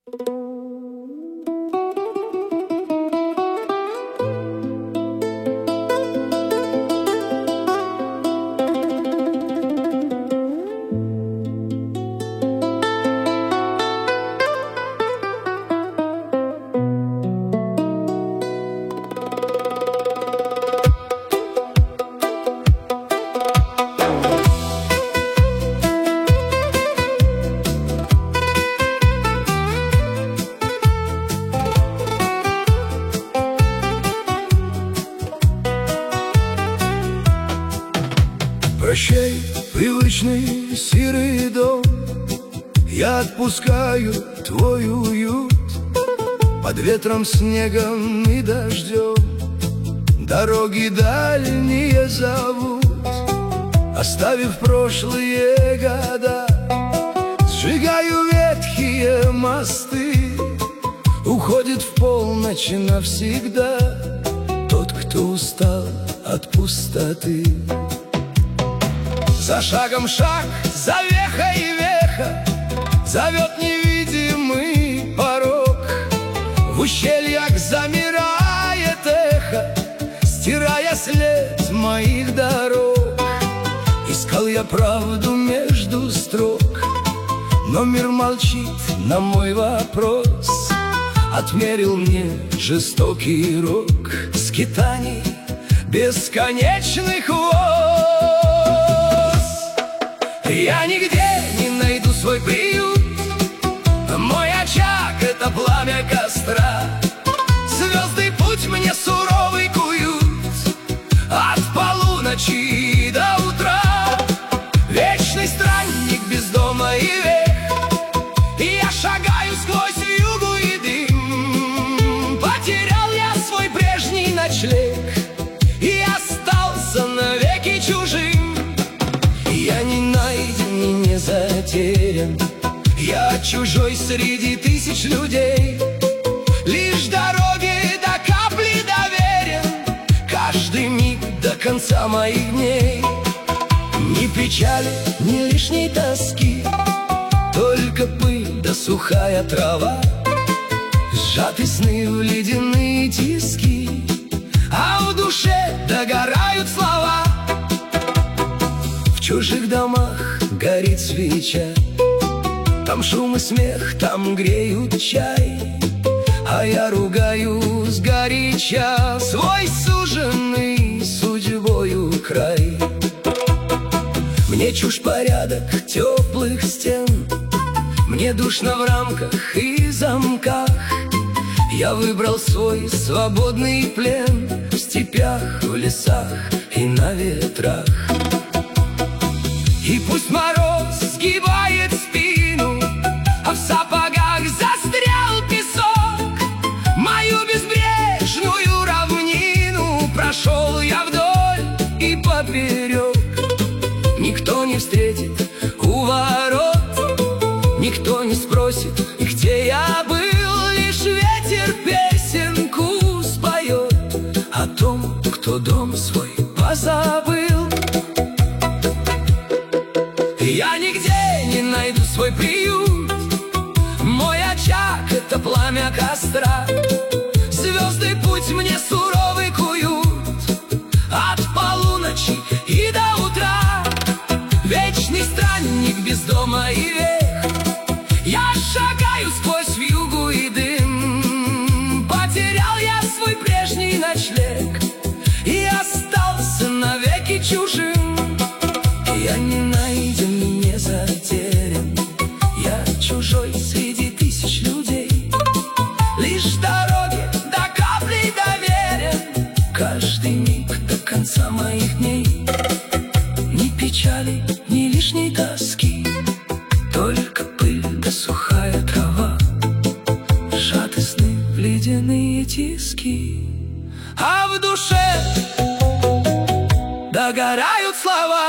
Прощай, привычный серый дом, я отпускаю твой уют. Под ветром, снегом и дождем дороги дальние зовут. Оставив прошлые года, сжигаю ветхие мосты. Уходит в полночь навсегда тот, кто устал от пустоты. За шагом шаг, за вехой веха зовет невидимый порог. В ущельях замирает эхо, стирая след моих дорог. Искал я правду между строк, но мир молчит на мой вопрос. Отмерил мне жестокий рок скитаний бесконечных воз. Я нигде не найду свой приют, мой очаг — это пламя костра. Звезды путь мне суровый куют от полуночи до утра. Вечный странник без дома и век, я шагаю сквозь вьюгу и дым. Потерял я свой прежний ночлег и остался навеки чужим. Я не найден и не затерян, я чужой среди тысяч людей. Лишь дороге до капли доверен, каждый миг до конца моих дней. Ни печали, ни лишней тоски, только пыль да сухая трава. Сжаты сны в ледяные тиски, а в душе догорают слова. В чужих домах горит свеча, там шум и смех, там греют чай. А я ругаю сгоряча свой суженный судьбою край. Мне чужд порядок теплых стен, мне душно в рамках и замках. Я выбрал свой свободный плен в степях, в лесах и на ветрах. И пусть мороз сгибает спину, а в сапогах застрял песок, мою безбрежную равнину прошел я вдоль и поперек. Никто не встретит у ворот, никто не спросит, где я был. Лишь ветер песенку споет о том, кто дом свой позабыл. Я нигде не найду свой приют, мой очаг — это пламя костра. Звезды путь мне суровый куют от полуночи и до утра. Вечный странник без дома и век, я шагаю сквозь вьюгу и дым. Потерял я свой прежний ночлег и остался навеки чужим. Я не найден и не затерян, я чужой среди тысяч людей. Лишь дороге до капли доверен, каждый миг до конца моих дней. Ни печали, ни лишней тоски, только пыль да сухая трава. Сжаты сны в ледяные тиски, а в душе догорают слова.